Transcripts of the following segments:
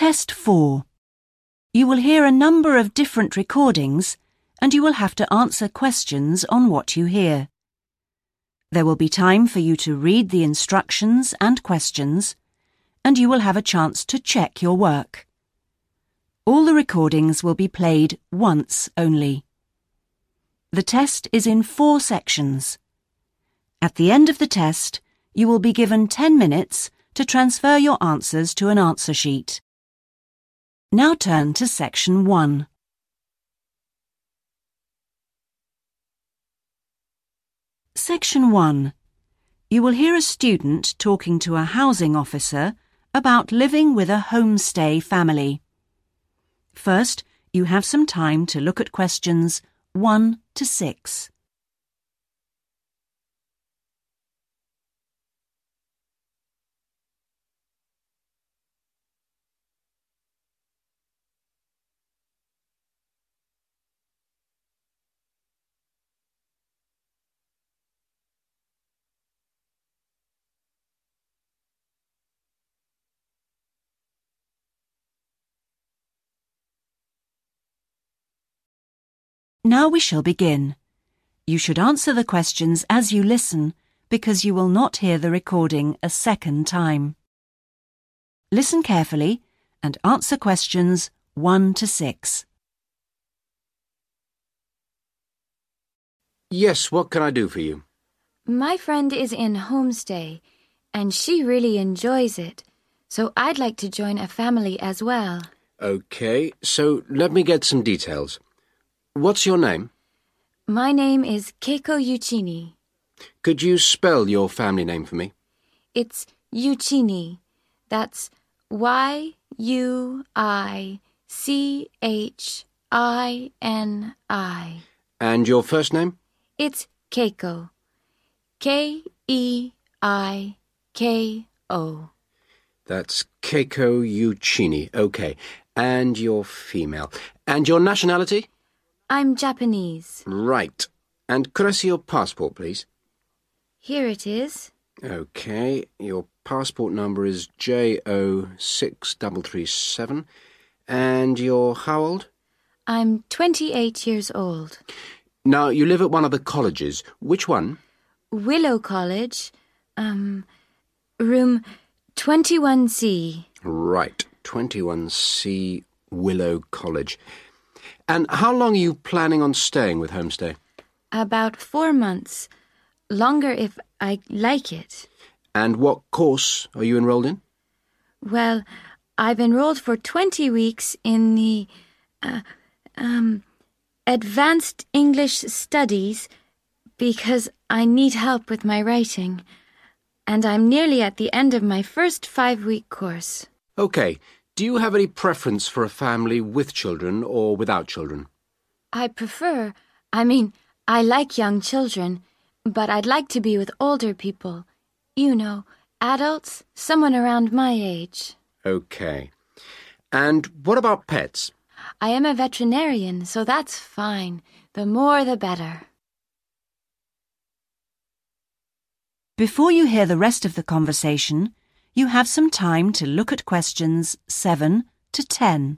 Test 4. You will hear a number of different recordings and you will have to answer questions on what you hear. There will be time for you to read the instructions and questions, and you will have a chance to check your work. All the recordings will be played once only. The test is in 4 sections. At the end of the test, you will be given 10 minutes to transfer your answers to an answer sheet. Now turn to Section 1. Section 1. You will hear a student talking to a housing officer about living with a homestay family. First, you have some time to look at questions 1 to 6. Now we shall begin. You should answer the questions as you listen because you will not hear the recording a second time. Listen carefully and answer questions 1 to 6. Yes, what can I do for you? My friend is in homestay, and she really enjoys it, so I'd like to join a family as well. Okay, so let me get some details. What's your name? My name is Keiko Yuchini. Could you spell your family name for me? It's Yuchini. That's Y-U-I-C-H-I-N-I. And your first name? It's Keiko. K-E-I-K-O. That's Keiko Yuchini. Okay. And you're female. And your nationality? I'm Japanese. Right. And could I see your passport, please? Here it is. Okay. Your passport number is JO6337. And you're how old? I'm 28 years old. Now, you live at one of the colleges. Which one? Willow College. Room 21C. Right. 21C Willow College. And how long are you planning on staying with Homestay? About 4 months. Longer if I like it. And what course are you enrolled in? Well, I've enrolled for 20 weeks in the Advanced English Studies because I need help with my writing. And I'm nearly at the end of my first 5-week course. Okay. Do you have any preference for a family with children or without children? I like young children, but I'd like to be with older people. You know, adults, someone around my age. Okay. And what about pets? I am a veterinarian, so that's fine. The more the better. Before you hear the rest of the conversation, you have some time to look at questions 7 to 10.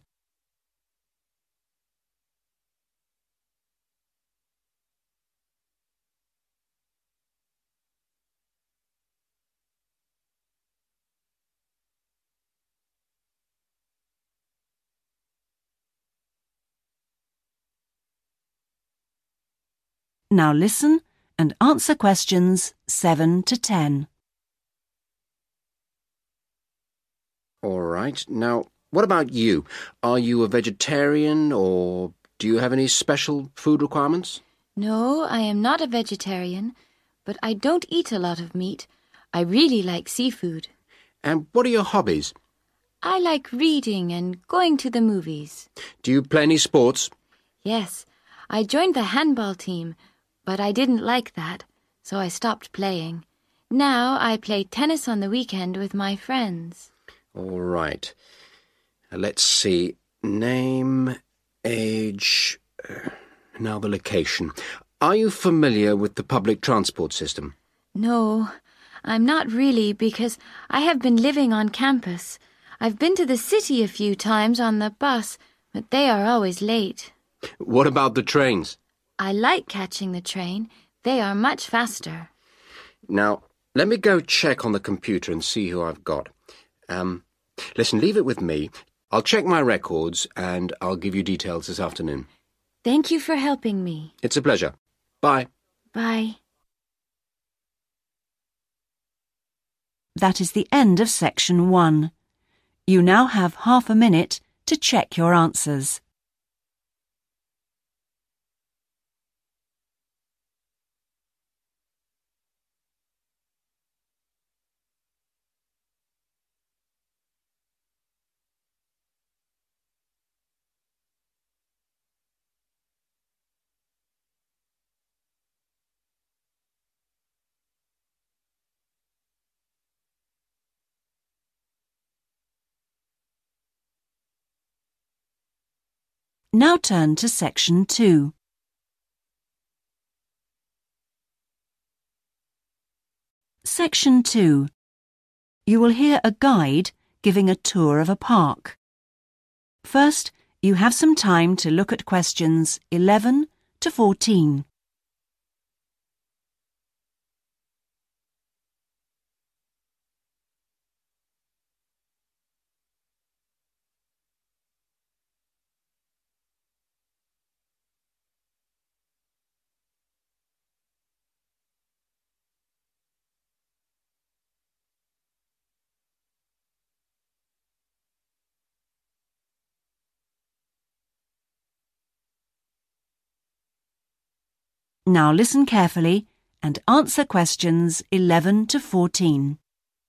Now listen and answer questions 7 to 10. All right. Now, what about you? Are you a vegetarian or do you have any special food requirements? No, I am not a vegetarian, but I don't eat a lot of meat. I really like seafood. And what are your hobbies? I like reading and going to the movies. Do you play any sports? Yes, I joined the handball team, but I didn't like that, so I stopped playing. Now I play tennis on the weekend with my friends. All right. Let's see. Name, age, now the location. Are you familiar with the public transport system? No, I'm not really because I have been living on campus. I've been to the city a few times on the bus, but they are always late. What about the trains? I like catching the train. They are much faster. Now, let me go check on the computer and see who I've got. Listen, leave it with me. I'll check my records and I'll give you details this afternoon. Thank you for helping me. It's a pleasure. Bye. Bye. That is the end of section 1. You now have half a minute to check your answers. Now turn to section 2. Section 2. You will hear a guide giving a tour of a park. First, you have some time to look at questions 11 to 14. Now listen carefully and answer questions 11 to 14.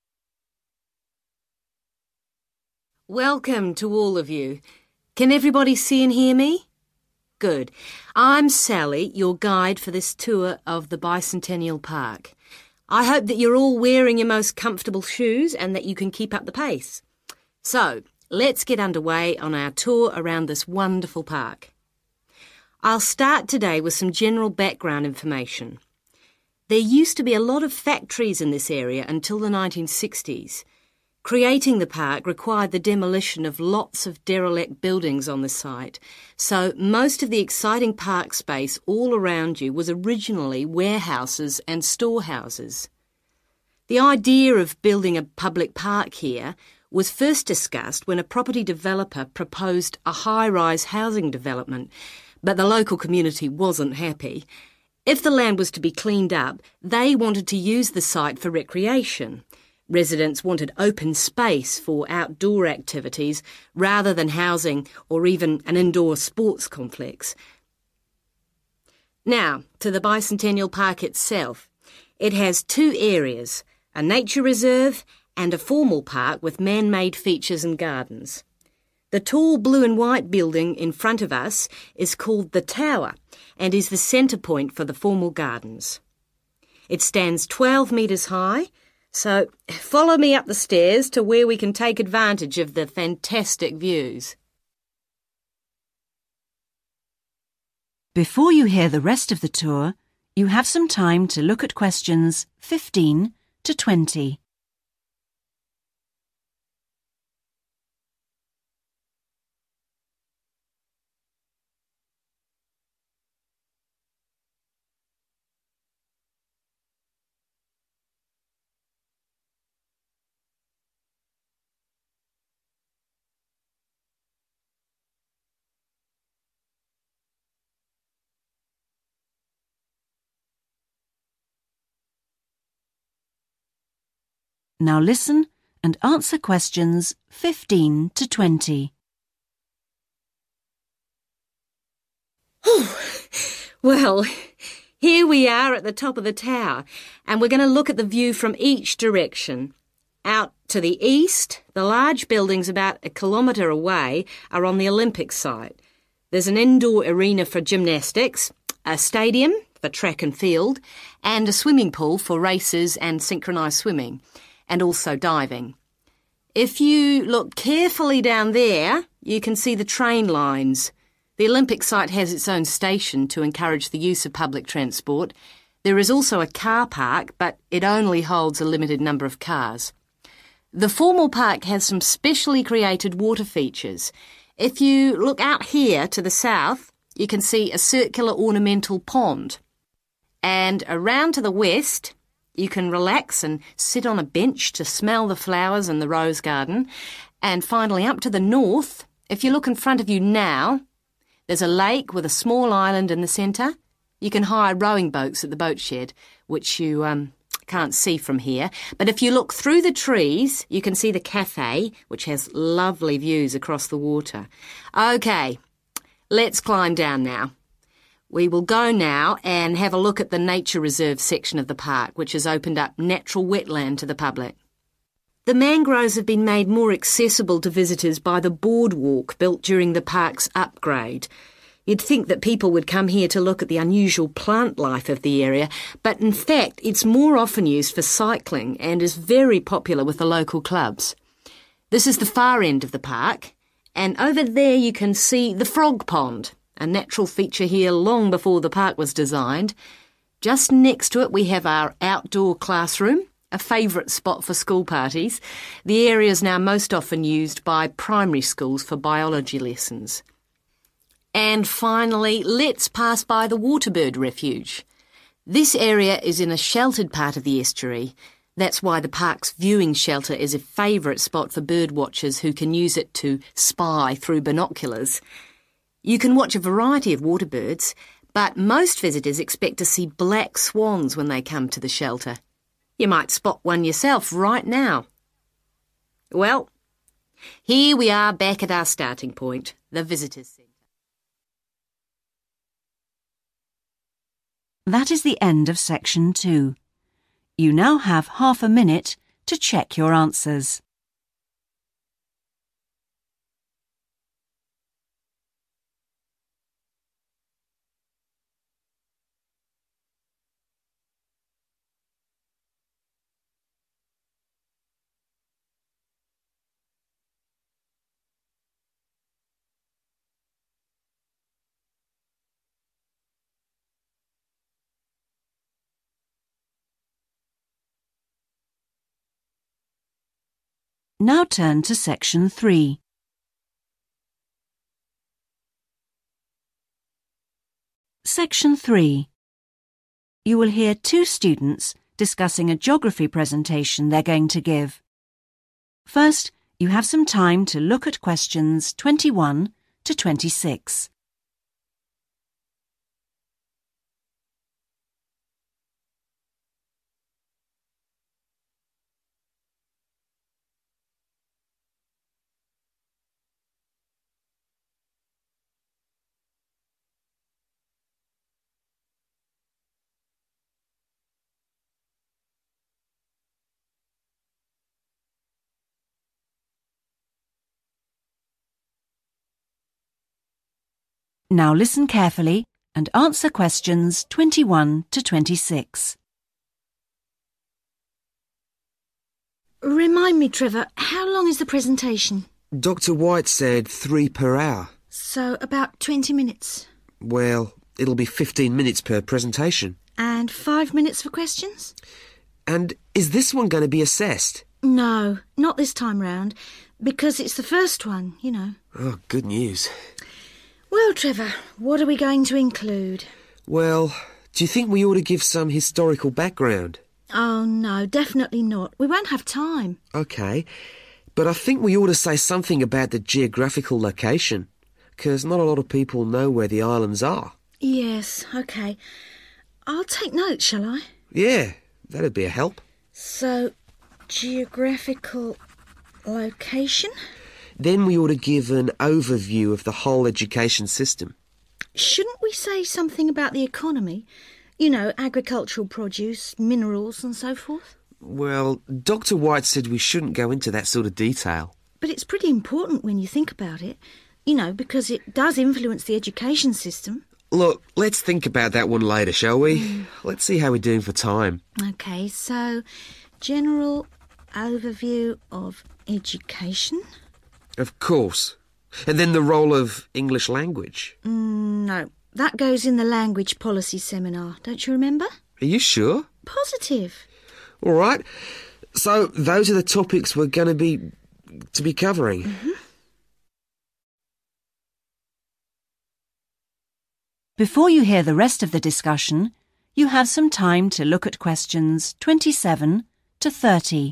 Welcome to all of you. Can everybody see and hear me? Good. I'm Sally, your guide for this tour of the Bicentennial Park. I hope that you're all wearing your most comfortable shoes and that you can keep up the pace. So, let's get underway on our tour around this wonderful park. I'll start today with some general background information. There used to be a lot of factories in this area until the 1960s. Creating the park required the demolition of lots of derelict buildings on the site, so most of the exciting park space all around you was originally warehouses and storehouses. The idea of building a public park here was first discussed when a property developer proposed a high-rise housing development, but the local community wasn't happy. If the land was to be cleaned up, they wanted to use the site for recreation. Residents wanted open space for outdoor activities rather than housing or even an indoor sports complex. Now, to the Bicentennial Park itself. It has two areas, a nature reserve and a formal park with man-made features and gardens. The tall blue and white building in front of us is called the Tower and is the centre point for the formal gardens. It stands 12 metres high, so follow me up the stairs to where we can take advantage of the fantastic views. Before you hear the rest of the tour, you have some time to look at questions 15 to 20. Now listen and answer questions 15 to 20. Well, here we are at the top of the tower, and we're going to look at the view from each direction. Out to the east, the large buildings about 1 kilometre away are on the Olympic site. There's an indoor arena for gymnastics, a stadium for track and field, and a swimming pool for races and synchronised swimming, and also diving. If you look carefully down there, you can see the train lines. The Olympic site has its own station to encourage the use of public transport. There is also a car park, but it only holds a limited number of cars. The formal park has some specially created water features. If you look out here to the south, you can see a circular ornamental pond. And around to the west, you can relax and sit on a bench to smell the flowers in the rose garden. And finally, up to the north, if you look in front of you now, there's a lake with a small island in the centre. You can hire rowing boats at the boat shed, which you can't see from here. But if you look through the trees, you can see the cafe, which has lovely views across the water. OK, let's climb down now. We will go now and have a look at the nature reserve section of the park, which has opened up natural wetland to the public. The mangroves have been made more accessible to visitors by the boardwalk built during the park's upgrade. You'd think that people would come here to look at the unusual plant life of the area, but in fact it's more often used for cycling and is very popular with the local clubs. This is the far end of the park, and over there you can see the frog pond, a natural feature here long before the park was designed. Just next to it we have our outdoor classroom, a favourite spot for school parties. The area is now most often used by primary schools for biology lessons. And finally, let's pass by the Waterbird Refuge. This area is in a sheltered part of the estuary. That's why the park's viewing shelter is a favourite spot for bird watchers who can use it to spy through binoculars. You can watch a variety of water birds, but most visitors expect to see black swans when they come to the shelter. You might spot one yourself right now. Well, here we are back at our starting point, the Visitors Centre. That is the end of section 2. You now have half a minute to check your answers. Now turn to section 3. Section 3. You will hear 2 students discussing a geography presentation they're going to give. First, you have some time to look at questions 21 to 26. Now listen carefully and answer questions 21 to 26. Remind me, Trevor, how long is the presentation? Dr. White said 3 per hour. So about 20 minutes. Well, it'll be 15 minutes per presentation. And 5 minutes for questions? And is this one going to be assessed? No, not this time round, because it's the first one, you know. Oh, good news. Well, Trevor, what are we going to include? Well, do you think we ought to give some historical background? Oh, no, definitely not. We won't have time. OK, but I think we ought to say something about the geographical location, because not a lot of people know where the islands are. Yes, OK. I'll take notes, shall I? Yeah, that'd be a help. So, geographical location? Then we ought to give an overview of the whole education system. Shouldn't we say something about the economy? You know, agricultural produce, minerals and so forth? Well, Dr. White said we shouldn't go into that sort of detail. But it's pretty important when you think about it, you know, because it does influence the education system. Look, let's think about that one later, shall we? Let's see how we're doing for time. OK, so general overview of education. Of course. And then the role of English language. No, that goes in the language policy seminar, don't you remember? Are you sure? Positive. All right. So those are the topics we're going to be covering. Mm-hmm. Before you hear the rest of the discussion, you have some time to look at questions 27 to 30.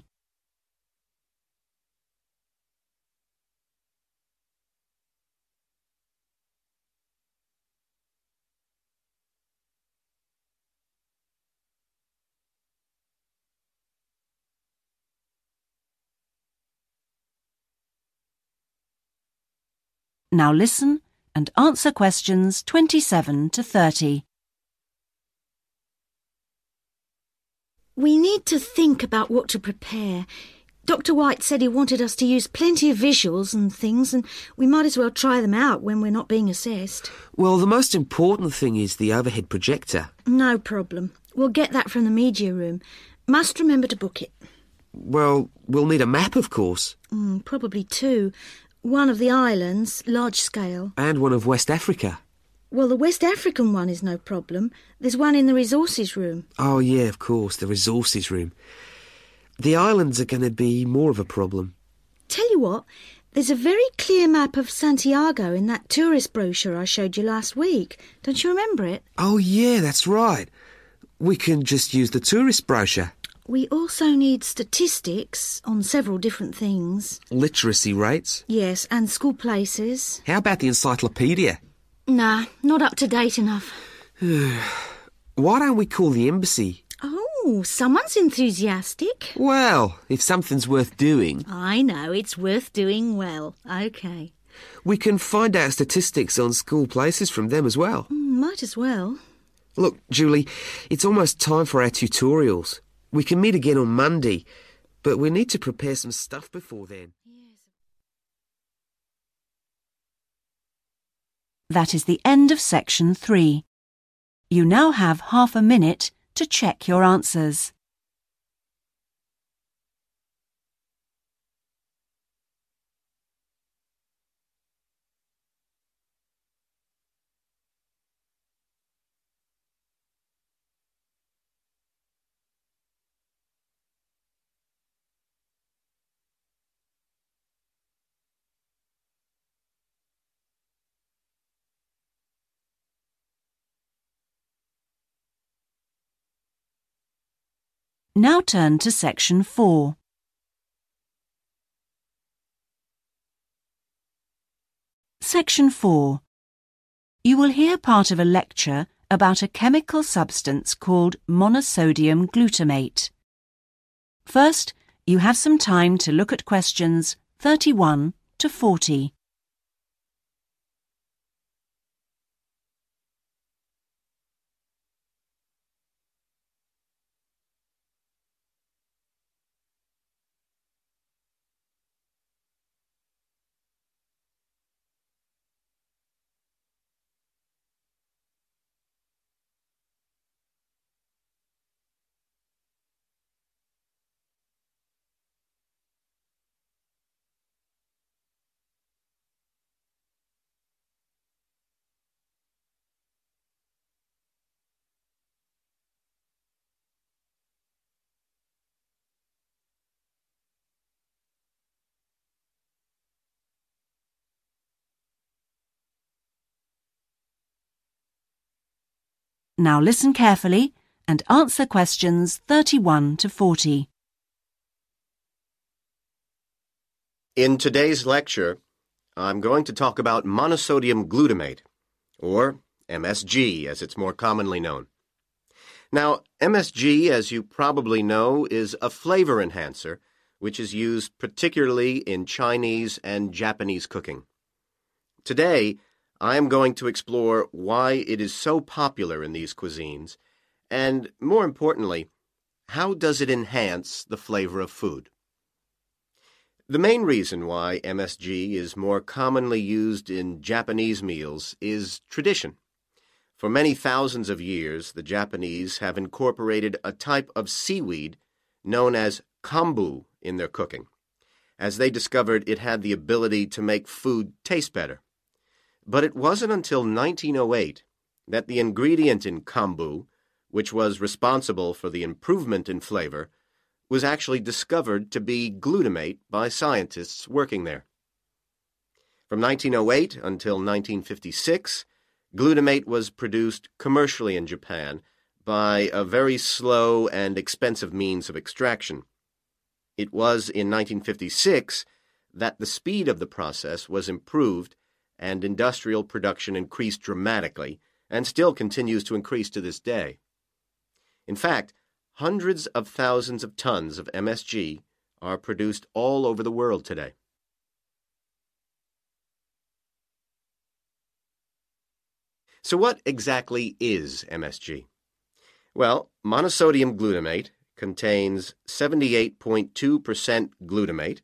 Now listen and answer questions 27 to 30. We need to think about what to prepare. Dr. White said he wanted us to use plenty of visuals and things, and we might as well try them out when we're not being assessed. Well, the most important thing is the overhead projector. No problem. We'll get that from the media room. Must remember to book it. Well, we'll need a map, of course. Probably two. One of the islands, large scale. And one of West Africa. Well, the West African one is no problem. There's one in the resources room. Oh, yeah, of course, the resources room. The islands are going to be more of a problem. Tell you what, there's a very clear map of Santiago in that tourist brochure I showed you last week. Don't you remember it? Oh, yeah, that's right. We can just use the tourist brochure. We also need statistics on several different things. Literacy rates. Yes, and school places. How about the encyclopedia? Nah, not up to date enough. Why don't we call the embassy? Oh, someone's enthusiastic. Well, if something's worth doing. I know, it's worth doing well. OK. We can find out statistics on school places from them as well. Might as well. Look, Julie, it's almost time for our tutorials. We can meet again on Monday, but we need to prepare some stuff before then. That is the end of section 3. You now have half a minute to check your answers. Now turn to section 4. Section 4. You will hear part of a lecture about a chemical substance called monosodium glutamate. First, you have some time to look at questions 31 to 40. Now listen carefully and answer questions 31 to 40. In today's lecture, I'm going to talk about monosodium glutamate, or MSG as it's more commonly known. Now, MSG, as you probably know, is a flavor enhancer which is used particularly in Chinese and Japanese cooking. Today, I am going to explore why it is so popular in these cuisines, and, more importantly, how does it enhance the flavor of food. The main reason why MSG is more commonly used in Japanese meals is tradition. For many thousands of years, the Japanese have incorporated a type of seaweed known as kombu in their cooking, as they discovered it had the ability to make food taste better. But it wasn't until 1908 that the ingredient in kombu, which was responsible for the improvement in flavor, was actually discovered to be glutamate by scientists working there. From 1908 until 1956, glutamate was produced commercially in Japan by a very slow and expensive means of extraction. It was in 1956 that the speed of the process was improved and industrial production increased dramatically and still continues to increase to this day. In fact, hundreds of thousands of tons of MSG are produced all over the world today. So what exactly is MSG? Well, monosodium glutamate contains 78.2% glutamate,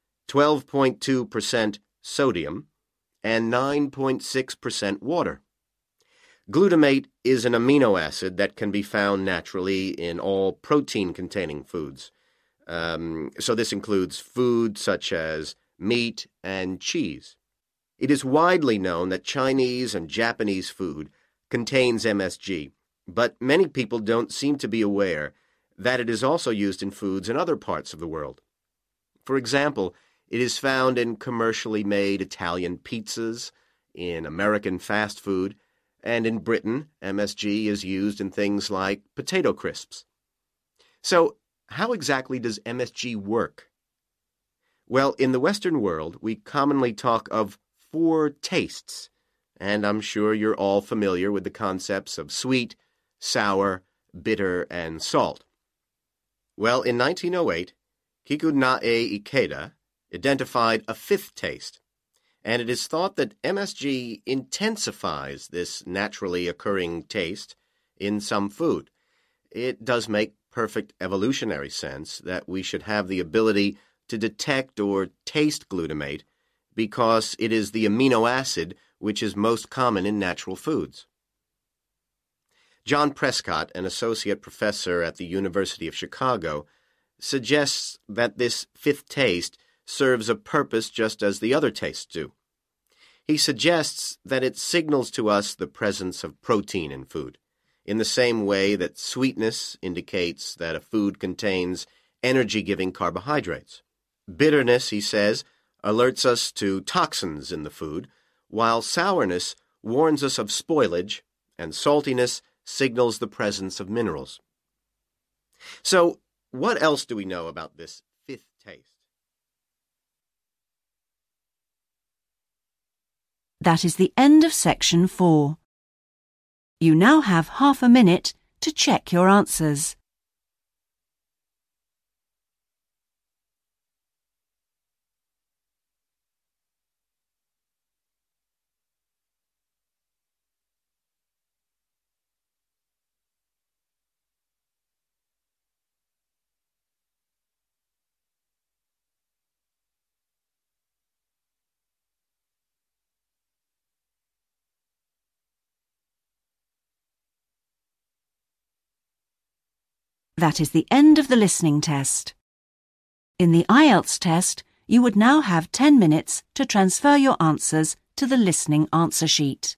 12.2% sodium, and 9.6% water. Glutamate is an amino acid that can be found naturally in all protein-containing foods. So this includes food such as meat and cheese. It is widely known that Chinese and Japanese food contains MSG, but many people don't seem to be aware that it is also used in foods in other parts of the world. For example, it is found in commercially made Italian pizzas, in American fast food, and in Britain, MSG is used in things like potato crisps. So, how exactly does MSG work? Well, in the Western world, we commonly talk of 4 tastes, and I'm sure you're all familiar with the concepts of sweet, sour, bitter, and salt. Well, in 1908, Kikunae Ikeda identified a 5th taste, and it is thought that MSG intensifies this naturally occurring taste in some food. It does make perfect evolutionary sense that we should have the ability to detect or taste glutamate because it is the amino acid which is most common in natural foods. John Prescott, an associate professor at the University of Chicago, suggests that this 5th taste serves a purpose just as the other tastes do. He suggests that it signals to us the presence of protein in food, in the same way that sweetness indicates that a food contains energy-giving carbohydrates. Bitterness, he says, alerts us to toxins in the food, while sourness warns us of spoilage, and saltiness signals the presence of minerals. So, what else do we know about this 5th taste? That is the end of section 4. You now have half a minute to check your answers. That is the end of the listening test. In the IELTS test, you would now have 10 minutes to transfer your answers to the listening answer sheet.